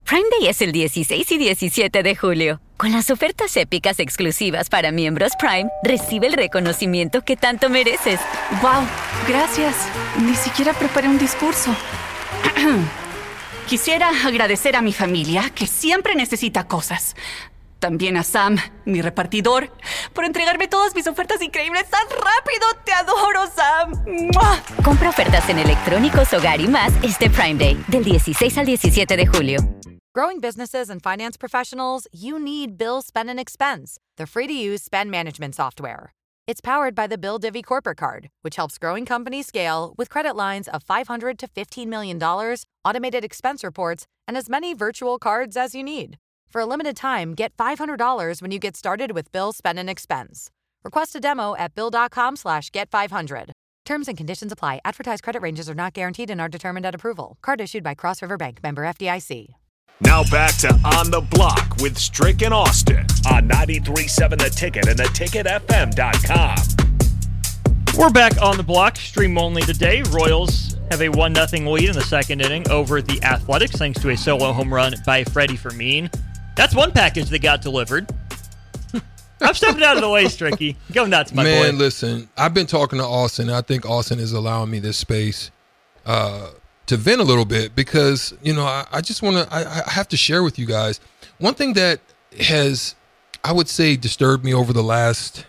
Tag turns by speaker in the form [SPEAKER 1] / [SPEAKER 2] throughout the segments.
[SPEAKER 1] Prime Day es el 16 y 17 de julio. Con las ofertas épicas exclusivas para miembros Prime, recibe el reconocimiento que tanto mereces.
[SPEAKER 2] ¡Wow! Gracias. Ni siquiera preparé un discurso. Quisiera agradecer a mi familia, que siempre necesita cosas. También a Sam, mi repartidor, por entregarme todas mis ofertas increíbles tan rápido. ¡Te adoro, Sam! ¡Mua!
[SPEAKER 1] Compra ofertas en electrónicos, hogar y más este Prime Day, del 16 al 17 de julio.
[SPEAKER 3] Growing businesses and finance professionals, you need Bill Spend and Expense, the free-to-use spend management software. It's powered by the Bill Divvy Corporate Card, which helps growing companies scale with credit lines of $500 to $15 million, automated expense reports, and as many virtual cards as you need. For a limited time, get $500 when you get started with Bill Spend and Expense. Request a demo at bill.com/get500. Terms and conditions apply. Advertised credit ranges are not guaranteed and are determined at approval. Card issued by Cross River Bank, member FDIC.
[SPEAKER 4] Now back to On the Block with Strick and Austin on 93.7 The Ticket and theticketfm.com.
[SPEAKER 5] We're back on the block, stream only today. Royals have a 1-0 lead in the second inning over the Athletics thanks to a solo home run by Freddie Fermin. That's one package that got delivered. I'm stepping out of the way, Stricky. Go nuts, my boy.
[SPEAKER 6] Man, listen, I've been talking to Austin. I think Austin is allowing me this space to vent a little bit because, you know, I just want to, I have to share with you guys. One thing that has, I would say, disturbed me over the last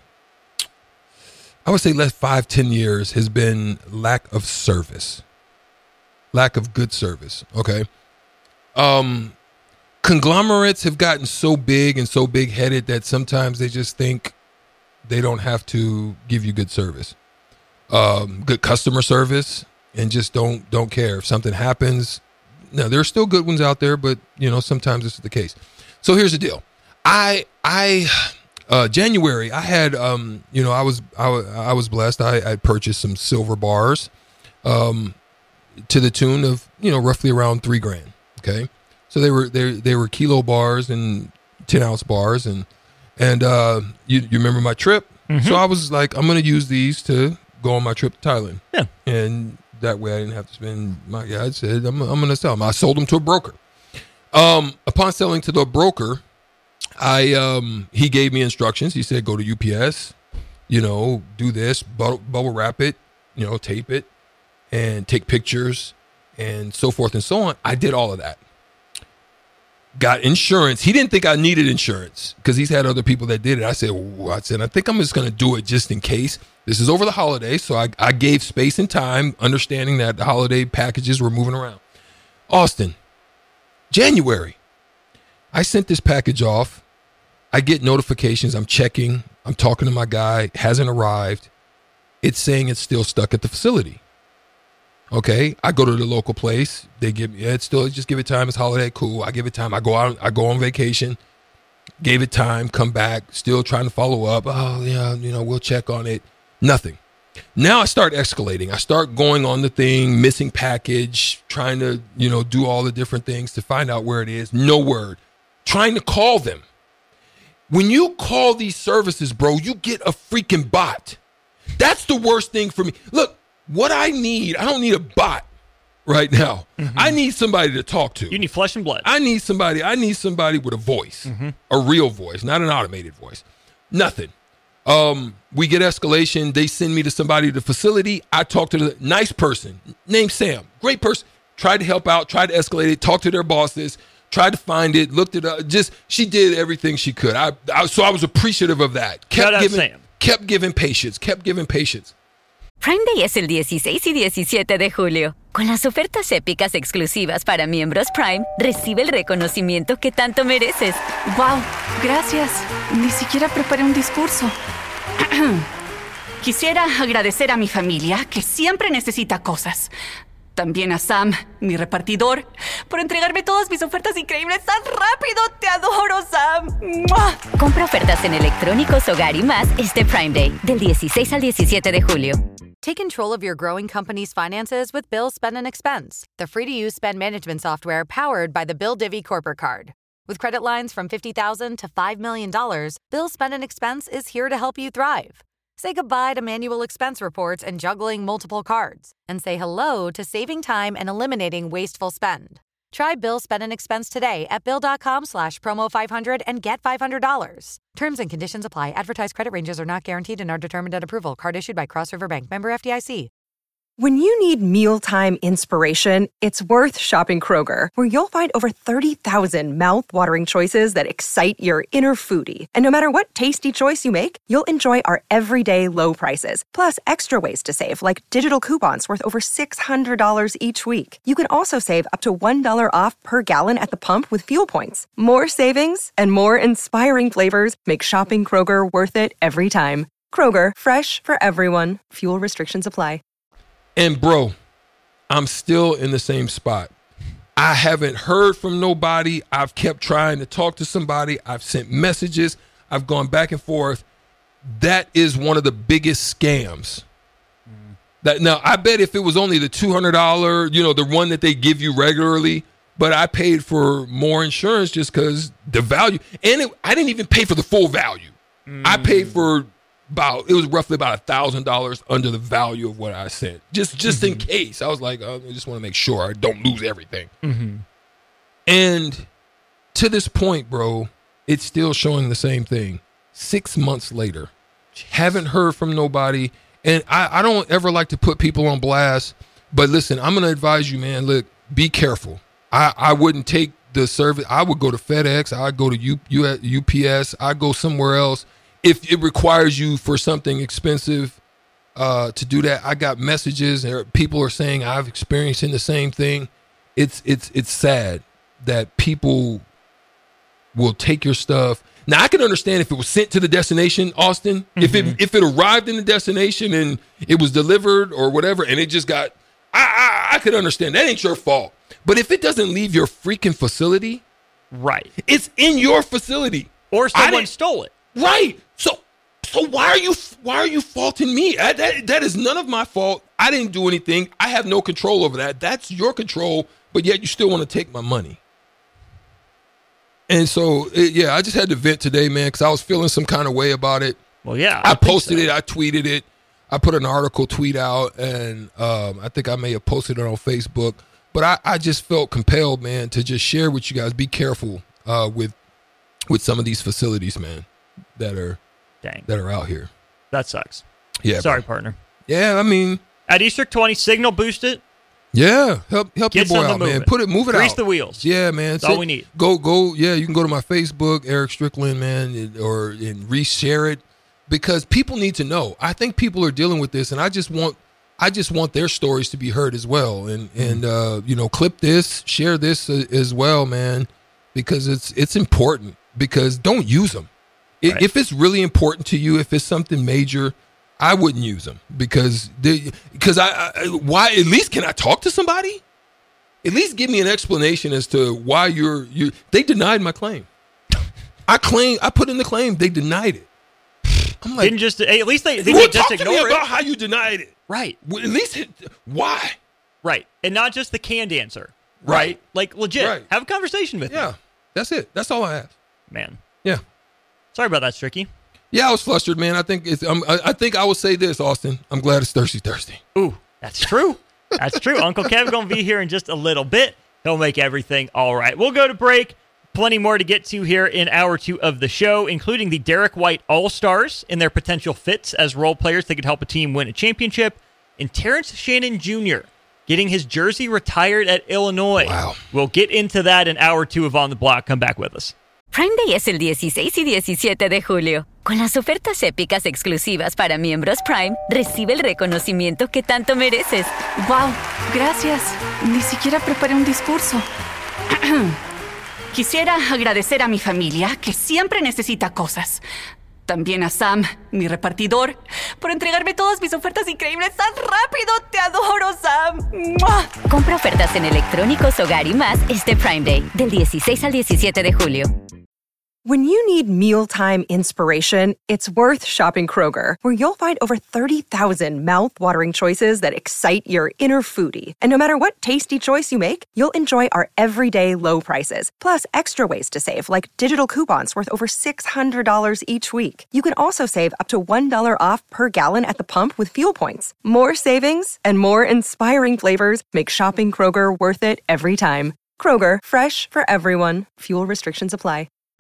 [SPEAKER 6] 5-10 years has been lack of service. Lack of good service, okay? Conglomerates have gotten so big and so big-headed that sometimes they just think they don't have to give you good service. Good customer service. And just don't care if something happens. Now there are still good ones out there, but you know sometimes this is the case. So here's the deal. January I had I was blessed. I purchased some silver bars, to the tune of roughly around $3,000. Okay, so they were kilo bars and 10-ounce bars and you remember my trip? Mm-hmm. So I was like, I'm gonna use these to go on my trip to Thailand. Yeah, and that way I didn't have to spend my guy said I'm going to sell them. I sold them to a broker. Upon selling to the broker, he gave me instructions. He said, go to UPS, do this, bubble wrap it, tape it and take pictures and so forth and so on. I did all of that. Got insurance. He didn't think I needed insurance because he's had other people that did it. I said, I think I'm just going to do it just in case. This is over the holidays, so I gave space and time, understanding that the holiday packages were moving around. Austin, January, I sent this package off. I get notifications. I'm checking. I'm talking to my guy. Hasn't arrived. It's saying it's still stuck at the facility. Okay, I go to the local place. They give me it's still just give it time. It's holiday, cool. I give it time. I go out. I go on vacation. Gave it time. Come back. Still trying to follow up. Oh yeah, we'll check on it. Nothing. Now I start escalating. I start going on the thing, missing package, trying to do all the different things to find out where it is. No word. Trying to call them. When you call these services, bro, you get a freaking bot. That's the worst thing for me. Look. What I need, I don't need a bot right now. Mm-hmm. I need somebody to talk to.
[SPEAKER 5] You need flesh and blood.
[SPEAKER 6] I need somebody with a voice, a real voice, not an automated voice. Nothing. We get escalation. They send me to somebody at the facility. I talk to the nice person named Sam, great person. Tried to help out, tried to escalate it, talked to their bosses, tried to find it, looked it up. She did everything she could. So I was appreciative of that. Kept giving patience.
[SPEAKER 1] Prime Day es el 16 y 17 de julio. Con las ofertas épicas exclusivas para miembros Prime, recibe el reconocimiento que tanto mereces.
[SPEAKER 2] ¡Wow! Gracias. Ni siquiera preparé un discurso. Quisiera agradecer a mi familia, que siempre necesita cosas. También a Sam, mi repartidor, por entregarme todas mis ofertas increíbles tan rápido. ¡Te adoro, Sam! ¡Mua!
[SPEAKER 1] Compra ofertas en electrónicos, hogar y más este Prime Day, del 16 al 17 de julio.
[SPEAKER 3] Take control of your growing company's finances with Bill Spend and Expense, the free-to-use spend management software powered by the Bill Divvy Corporate Card. With credit lines from $50,000 to $5 million, Bill Spend and Expense is here to help you thrive. Say goodbye to manual expense reports and juggling multiple cards, and say hello to saving time and eliminating wasteful spend. Try Bill Spend and Expense today at Bill.com/promo500 and get $500. Terms and conditions apply. Advertised credit ranges are not guaranteed and are determined at approval. Card issued by Cross River Bank. Member FDIC.
[SPEAKER 7] When you need mealtime inspiration, it's worth shopping Kroger, where you'll find over 30,000 mouth-watering choices that excite your inner foodie. And no matter what tasty choice you make, you'll enjoy our everyday low prices, plus extra ways to save, like digital coupons worth over $600 each week. You can also save up to $1 off per gallon at the pump with fuel points. More savings and more inspiring flavors make shopping Kroger worth it every time. Kroger, fresh for everyone. Fuel restrictions apply.
[SPEAKER 6] And bro, I'm still in the same spot. I haven't heard from nobody. I've kept trying to talk to somebody. I've sent messages. I've gone back and forth. That is one of the biggest scams. That now, I bet if it was only the $200, the one that they give you regularly, but I paid for more insurance just because the value. And I didn't even pay for the full value. I paid for it was roughly about $1,000 under the value of what I sent. Just in case. I was like, I just want to make sure I don't lose everything. And to this point, bro, it's still showing the same thing. 6 months later, haven't heard from nobody. And I don't ever like to put people on blast, but listen, I'm going to advise you, man, look, be careful. I wouldn't take the service. I would go to FedEx. I'd go to UPS. I'd go somewhere else. If it requires you for something expensive to do that. I got messages and people are saying I've experienced the same thing. It's sad that people will take your stuff. Now I can understand if it was sent to the destination, Austin. Mm-hmm. If it arrived in the destination and it was delivered or whatever, and it just got, I could understand that ain't your fault. But if it doesn't leave your freaking facility,
[SPEAKER 5] right?
[SPEAKER 6] It's in your facility,
[SPEAKER 5] or someone stole it,
[SPEAKER 6] right? So why are you faulting me? That is none of my fault. I didn't do anything. I have no control over that. That's your control. But yet you still want to take my money. And so, I just had to vent today, man, because I was feeling some kind of way about it.
[SPEAKER 5] Well, yeah.
[SPEAKER 6] I posted it. I tweeted it. I put an article tweet out, and I think I may have posted it on Facebook. But I just felt compelled, man, to just share with you guys. Be careful with some of these facilities, man, that are out here.
[SPEAKER 5] That sucks.
[SPEAKER 6] Yeah.
[SPEAKER 5] Sorry, partner.
[SPEAKER 6] Yeah, I mean.
[SPEAKER 5] At Easter 20, Signal boost it.
[SPEAKER 6] Yeah, help your boy out, man. Move it out.
[SPEAKER 5] Grease the wheels.
[SPEAKER 6] Yeah, man.
[SPEAKER 5] That's all we need.
[SPEAKER 6] Go. Yeah, you can go to my Facebook, Eric Strickland, man, and reshare it because people need to know. I think people are dealing with this, and I just want their stories to be heard as well. And clip this, share this as well, man, because it's important. Because don't use them. Right. If it's really important to you, if it's something major, I wouldn't use them because why? At least can I talk to somebody? At least give me an explanation as to why they denied my claim. I put in the claim. They denied it. I'm like,
[SPEAKER 5] at least they didn't just
[SPEAKER 6] ignore it. Talk to me about how you denied it.
[SPEAKER 5] Right.
[SPEAKER 6] At least why?
[SPEAKER 5] Right. And not just the canned answer. Right. Like legit. Right. Have a conversation with them.
[SPEAKER 6] Yeah. That's it. That's all I have.
[SPEAKER 5] Man.
[SPEAKER 6] Yeah.
[SPEAKER 5] Sorry about that, Stricky.
[SPEAKER 6] Yeah, I was flustered, man. I think I will say this, Austin. I'm glad it's Thirsty Thursday.
[SPEAKER 5] Ooh, that's true. That's true. Uncle Kev going to be here in just a little bit. He'll make everything all right. We'll go to break. Plenty more to get to here in hour 2 of the show, including the Derek White All-Stars and their potential fits as role players that could help a team win a championship, and Terrence Shannon Jr. getting his jersey retired at Illinois.
[SPEAKER 6] Wow.
[SPEAKER 5] We'll get into that in hour 2 of On the Block. Come back with us.
[SPEAKER 1] Prime Day es el 16 y 17 de julio. Con las ofertas épicas exclusivas para miembros Prime, recibe el reconocimiento que tanto mereces.
[SPEAKER 2] ¡Wow! Gracias. Ni siquiera preparé un discurso. Quisiera agradecer a mi familia, que siempre necesita cosas. También a Sam, mi repartidor, por entregarme todas mis ofertas increíbles tan rápido. ¡Te adoro, Sam! ¡Mua!
[SPEAKER 1] Compra ofertas en electrónicos, hogar y más este Prime Day, del 16 al 17 de julio.
[SPEAKER 7] When you need mealtime inspiration, it's worth shopping Kroger, where you'll find over 30,000 mouth-watering choices that excite your inner foodie. And no matter what tasty choice you make, you'll enjoy our everyday low prices, plus extra ways to save, like digital coupons worth over $600 each week. You can also save up to $1 off per gallon at the pump with fuel points. More savings and more inspiring flavors make shopping Kroger worth it every time. Kroger, fresh for everyone. Fuel restrictions apply.